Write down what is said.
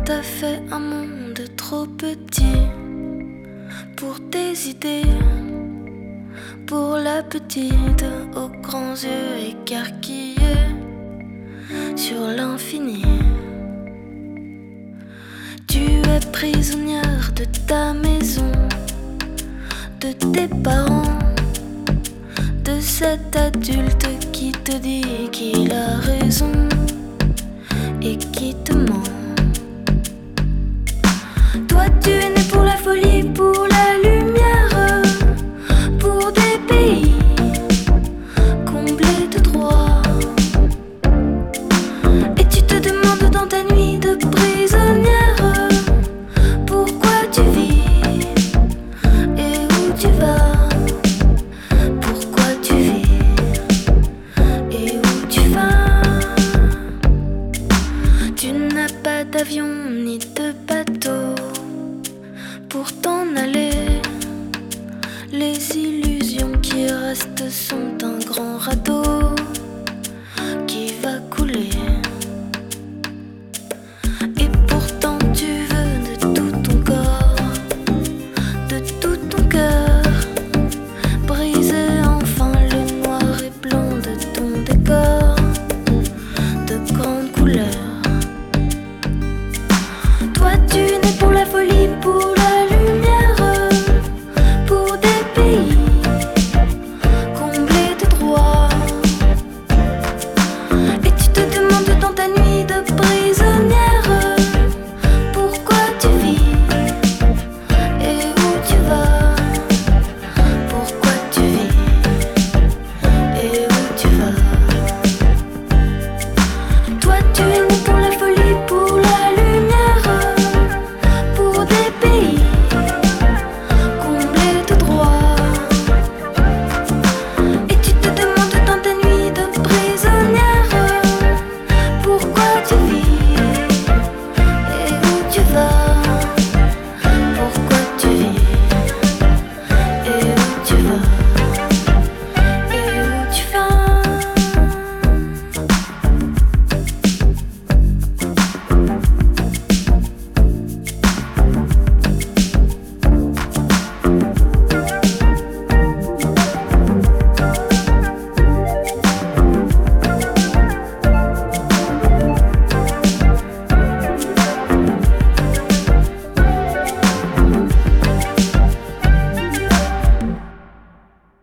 t'as fait un monde trop petit pour tes idées, pour la petite aux grands yeux écarquillés sur l'infini. Tu es prisonnière de ta maison, de tes parents, de cet adulte qui te dit qu'il a raison et qui te ment. Toi tu es né pour la folie, pour la lumière, pour des pays comblés de droits. Et tu te demandes dans ta nuit de prisonnière pourquoi tu vis et où tu vas. Pourquoi tu vis et où tu vas. Tu n'as pas d'avion ni de bateau pour t'en aller. Les illusions qui restent sont un grand radeau